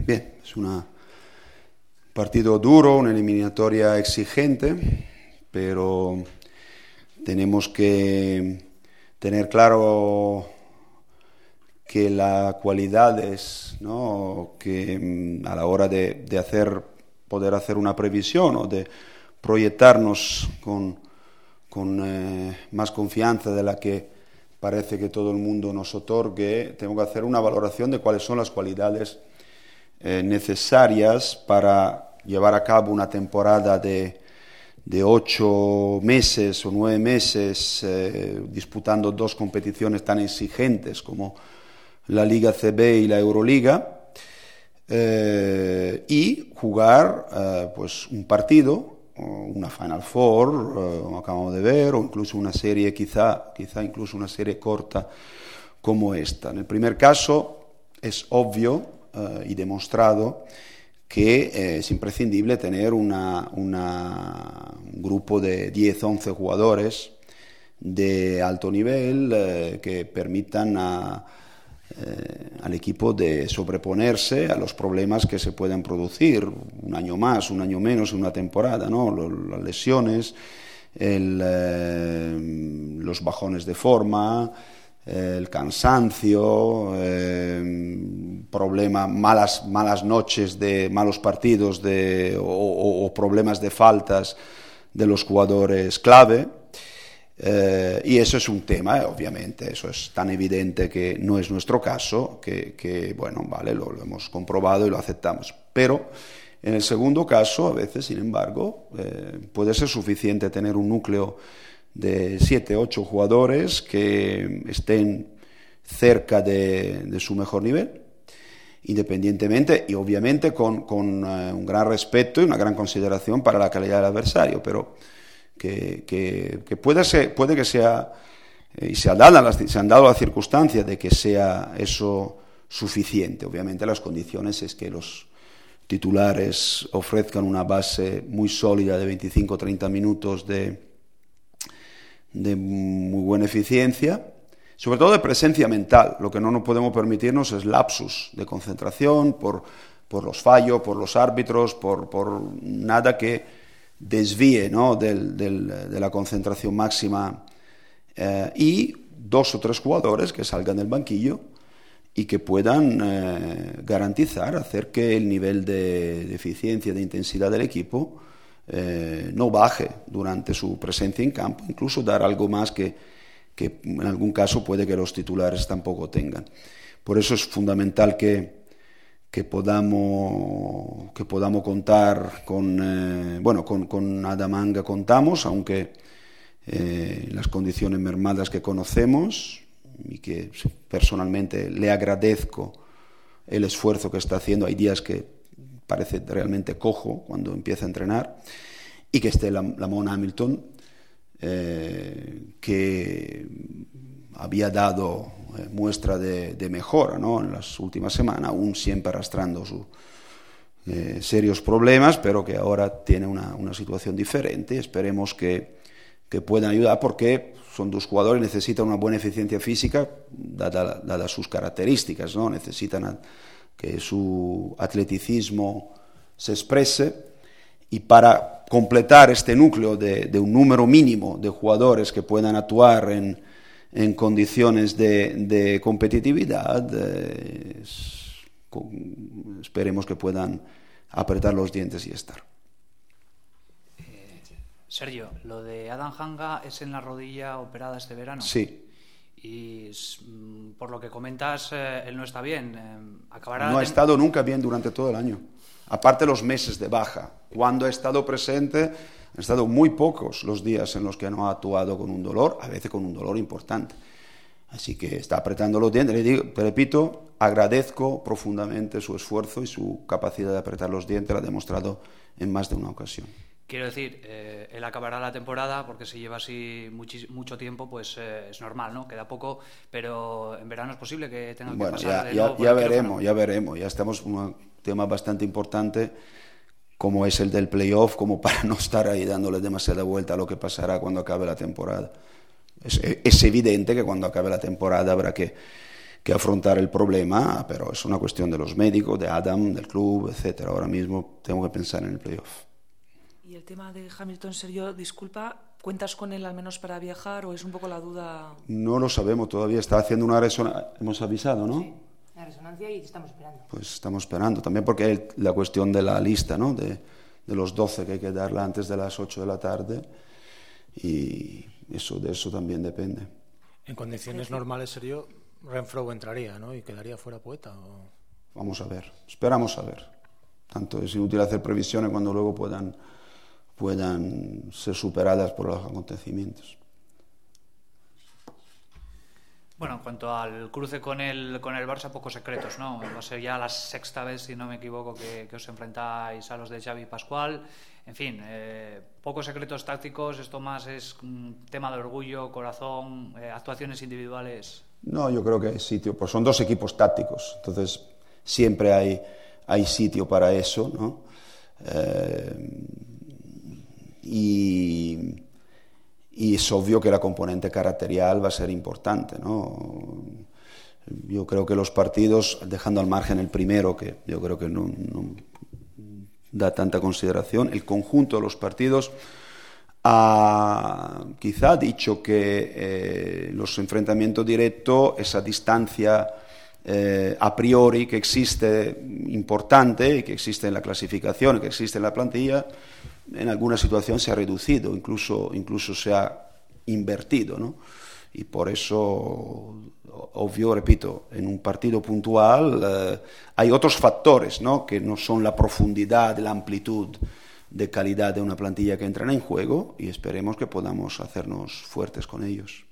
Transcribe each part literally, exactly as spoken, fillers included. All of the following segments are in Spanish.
bien, es un partido duro, una eliminatoria exigente, pero tenemos que tener claro que las cualidades, ¿no?, que a la hora de, de hacer, poder hacer una previsión o de proyectarnos con, con eh, más confianza de la que parece que todo el mundo nos otorgue, tengo que hacer una valoración de cuáles son las cualidades eh, necesarias para llevar a cabo una temporada de, de ocho meses o nueve meses eh, disputando dos competiciones tan exigentes como la Liga C B y la Euroliga, eh, y jugar eh, pues un partido, una Final Four, eh, como acabamos de ver, o incluso una serie, quizá, quizá incluso una serie corta como esta. En el primer caso es obvio eh, y demostrado que eh, es imprescindible tener una, una, un grupo de diez, once jugadores de alto nivel eh, que permitan a Eh, al equipo de sobreponerse a los problemas que se puedan producir un año más, un año menos en una temporada, ¿no? Las lesiones, el, eh, los bajones de forma, eh, el cansancio, eh, problema, malas, malas noches de malos partidos de, o, o, o problemas de faltas de los jugadores clave. Eh, y eso es un tema, eh, obviamente, eso es tan evidente que no es nuestro caso, que, que bueno, vale, lo, lo hemos comprobado y lo aceptamos. Pero en el segundo caso, a veces, sin embargo, eh, puede ser suficiente tener un núcleo de siete, ocho jugadores que estén cerca de, de su mejor nivel, independientemente y obviamente con, con uh, un gran respeto y una gran consideración para la calidad del adversario, pero que, que, que puede, ser, puede que sea, eh, y se, ha dado las, se han dado las circunstancias de que sea eso suficiente. Obviamente las condiciones es que los titulares ofrezcan una base muy sólida de veinticinco a treinta minutos de, de muy buena eficiencia, sobre todo de presencia mental. Lo que no nos podemos permitirnos es lapsus de concentración por, por los fallos, por los árbitros, por, por nada que desvíe, ¿no?, del, del, de la concentración máxima, eh, y dos o tres jugadores que salgan del banquillo y que puedan eh, garantizar, hacer que el nivel de, de eficiencia, de intensidad del equipo eh, no baje durante su presencia en campo, incluso dar algo más que, que en algún caso puede que los titulares tampoco tengan. Por eso es fundamental que que podamos, que podamos contar con, eh, bueno, con, con Adamanga contamos, aunque eh, las condiciones mermadas que conocemos y que personalmente le agradezco el esfuerzo que está haciendo. Hay días que parece realmente cojo cuando empieza a entrenar, y que esté Lamont Hamilton, eh, que había dado eh, muestra de, de mejora, ¿no?, en las últimas semanas, aún siempre arrastrando sus eh, serios problemas, pero que ahora tiene una, una situación diferente. Esperemos que, que puedan ayudar, porque son dos jugadores que necesitan una buena eficiencia física, dadas dada sus características, ¿no? Necesitan a, que su atleticismo se exprese, y para completar este núcleo de, de un número mínimo de jugadores que puedan actuar en en condiciones de, de competitividad, eh, es, con, esperemos que puedan apretar los dientes y estar. Eh, Sergio, lo de Adam Hanga es en la rodilla operada este verano. Sí. Y por lo que comentas, eh, él no está bien. Eh, acabará no ha estado nunca bien durante todo el año, aparte los meses de baja. Cuando ha estado presente, han estado muy pocos los días en los que no ha actuado con un dolor, a veces con un dolor importante. Así que está apretando los dientes. Le digo, te repito, agradezco profundamente su esfuerzo y su capacidad de apretar los dientes, lo ha demostrado en más de una ocasión. Quiero decir, eh, él acabará la temporada, porque si lleva así mucho, mucho tiempo, pues eh, es normal, ¿no? Queda poco, pero en verano es posible que tenga bueno, que pasar ya, de ya, nuevo por ya el veremos, quirófano. ya veremos. Ya estamos en un tema bastante importante, como es el del playoff, como para no estar ahí dándole demasiada vuelta a lo que pasará cuando acabe la temporada. Es, es evidente que cuando acabe la temporada habrá que, que afrontar el problema, pero es una cuestión de los médicos, de Adam, del club, etcétera. Ahora mismo tengo que pensar en el playoff. Y el tema de Hamilton, Sergio, disculpa, ¿cuentas con él al menos para viajar o es un poco la duda? No lo sabemos todavía, está haciendo una resonancia, hemos avisado, ¿no? Sí, la resonancia y estamos esperando. Pues estamos esperando, también porque hay la cuestión de la lista, ¿no? De, de los doce que hay que darla antes de las ocho de la tarde y eso, de eso también depende. En condiciones normales, Sergio, Renfroe entraría, ¿no? Y quedaría fuera Poeta. ¿O? Vamos a ver, esperamos a ver. Tanto es inútil hacer previsiones cuando luego puedan, puedan ser superadas por los acontecimientos. Bueno, en cuanto al cruce con el, con el Barça, pocos secretos, ¿no? Va a ser ya la sexta vez, si no me equivoco, que, que os enfrentáis a los de Xavi y Pascual. En fin, eh, pocos secretos tácticos, esto más es un tema de orgullo, corazón, eh, actuaciones individuales. No, yo creo que hay sitio, pues son dos equipos tácticos, entonces siempre hay, hay sitio para eso, ¿no? Eh, y... Y es obvio que la componente caracterial va a ser importante, ¿no? Yo creo que los partidos, dejando al margen el primero, que yo creo que no, no da tanta consideración, el conjunto de los partidos ha quizá dicho que eh, los enfrentamientos directos, esa distancia eh, a priori que existe importante y que existe en la clasificación, que existe en la plantilla, en alguna situación se ha reducido, incluso, incluso se ha invertido, ¿no? Y por eso, obvio, repito, en un partido puntual eh, hay otros factores, ¿no? Que no son la profundidad, la amplitud de calidad de una plantilla que entra en juego y esperemos que podamos hacernos fuertes con ellos.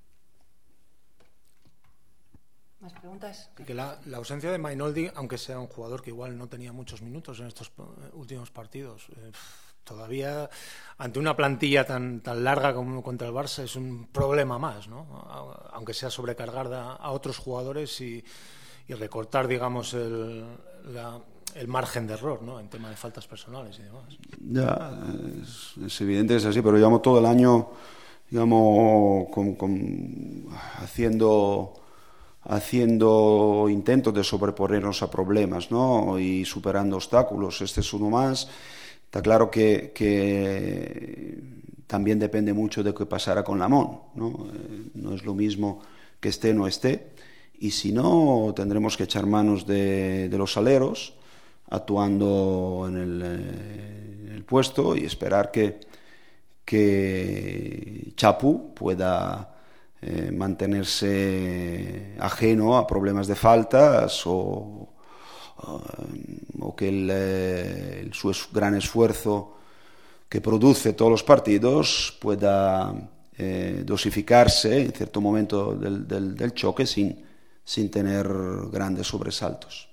¿Más preguntas? Y que la, la ausencia de Mainoldi, aunque sea un jugador que igual no tenía muchos minutos en estos últimos partidos, eh, todavía ante una plantilla tan, tan larga como contra el Barça es un problema más, ¿no? Aunque sea sobrecargar a, a otros jugadores y, y recortar, digamos, el, la, el margen de error, ¿no? En tema de faltas personales y demás. Ya, es, es evidente que es así, pero llevamos todo el año, digamos, con, con, haciendo... haciendo intentos de sobreponernos a problemas, ¿no? Y superando obstáculos. Este es uno más. Está claro que, que también depende mucho de qué pasará con Lamón, ¿no? Eh, no es lo mismo que esté o no esté. Y si no, tendremos que echar manos de, de los aleros, actuando en el, eh, en el puesto y esperar que, que Chapu pueda Eh, mantenerse ajeno a problemas de faltas o, uh, o que el, eh, el, su es, gran esfuerzo que produce todos los partidos pueda eh, dosificarse en cierto momento del, del, del choque sin, sin tener grandes sobresaltos.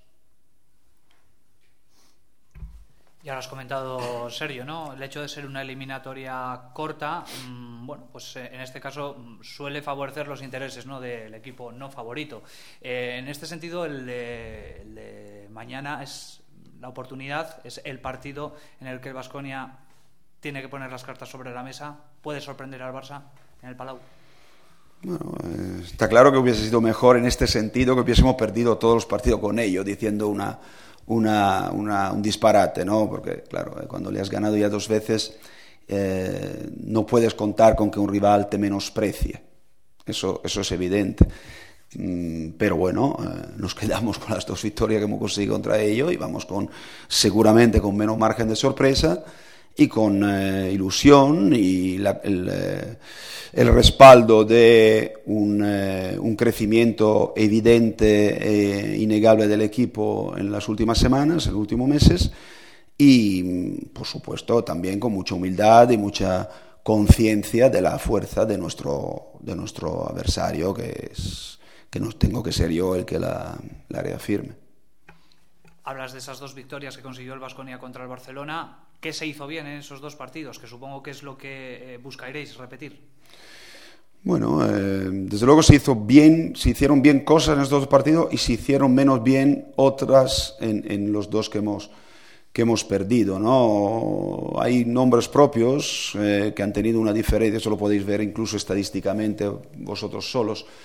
Ya lo has comentado, Sergio, ¿no? El hecho de ser una eliminatoria corta, mmm, bueno, pues en este caso suele favorecer los intereses, ¿no?, del equipo no favorito. Eh, en este sentido, el de, el de mañana es la oportunidad, es el partido en el que el Baskonia tiene que poner las cartas sobre la mesa. ¿Puede sorprender al Barça en el Palau? Bueno, eh, está claro que hubiese sido mejor en este sentido que hubiésemos perdido todos los partidos con ellos, diciendo una... Una, una, un disparate, ¿no? Porque, claro, cuando le has ganado ya dos veces, eh, no puedes contar con que un rival te menosprecie. Eso, eso es evidente. Mm, pero bueno, eh, nos quedamos con las dos victorias que hemos conseguido contra ellos y vamos con, seguramente con menos margen de sorpresa y con eh, ilusión y la, el, eh, el respaldo de un, eh, un crecimiento evidente e innegable del equipo en las últimas semanas, en los últimos meses y, por supuesto, también con mucha humildad y mucha conciencia de la fuerza de nuestro, de nuestro adversario, que, es, que no tengo que ser yo el que la, la reafirme. Hablas de esas dos victorias que consiguió el Baskonia contra el Barcelona. ¿Qué se hizo bien en esos dos partidos? Que supongo que es lo que eh, buscaréis repetir. Bueno, eh, desde luego se hizo bien, se hicieron bien cosas en estos dos partidos y se hicieron menos bien otras en, en los dos que hemos, que hemos perdido, ¿no? Hay nombres propios eh, que han tenido una diferencia, eso lo podéis ver incluso estadísticamente vosotros solos,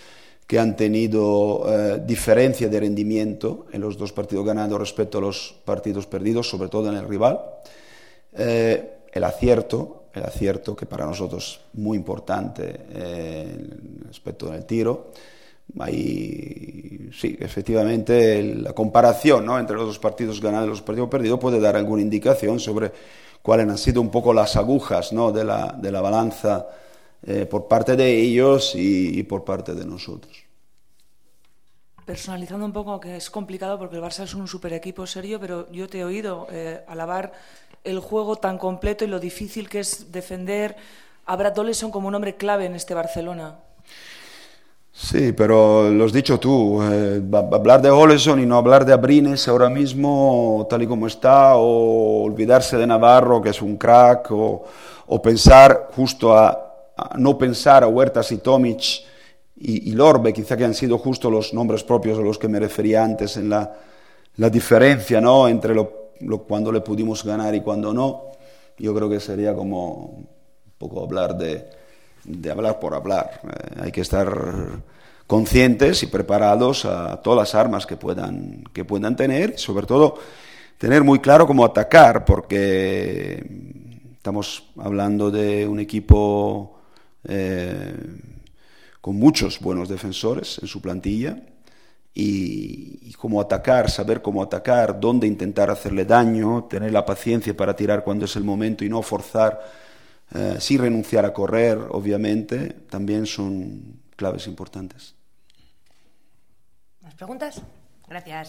que han tenido eh, diferencia de rendimiento en los dos partidos ganados respecto a los partidos perdidos, sobre todo en el rival. Eh, el acierto, el acierto que para nosotros es muy importante eh, en el aspecto del tiro. Ahí, sí, efectivamente, la comparación, ¿no?, entre los dos partidos ganados y los partidos perdidos puede dar alguna indicación sobre cuáles han sido un poco las agujas, ¿no?, de la, de la balanza eh, por parte de ellos y, y por parte de nosotros. Personalizando un poco, que es complicado porque el Barça es un super equipo serio, pero yo te he oído eh, alabar el juego tan completo y lo difícil que es defender a Brad Doleson como un hombre clave en este Barcelona. Sí, pero lo has dicho tú, eh, hablar de Oleson y no hablar de Abrines ahora mismo, tal y como está, o olvidarse de Navarro, que es un crack, o, o pensar justo a, a no pensar a Huertas y Tomic y, y Lorbe, quizá que han sido justo los nombres propios a los que me refería antes en la, la diferencia, ¿no?, entre lo, lo, cuando le pudimos ganar y cuando no. Yo creo que sería como un poco hablar de... de hablar por hablar. Eh, hay que estar conscientes y preparados a todas las armas que puedan, que puedan tener y sobre todo tener muy claro cómo atacar, porque estamos hablando de un equipo eh, con muchos buenos defensores en su plantilla y, y cómo atacar, saber cómo atacar, dónde intentar hacerle daño, tener la paciencia para tirar cuando es el momento y no forzar. Eh, sin renunciar a correr, obviamente, también son claves importantes. ¿Más preguntas? Gracias.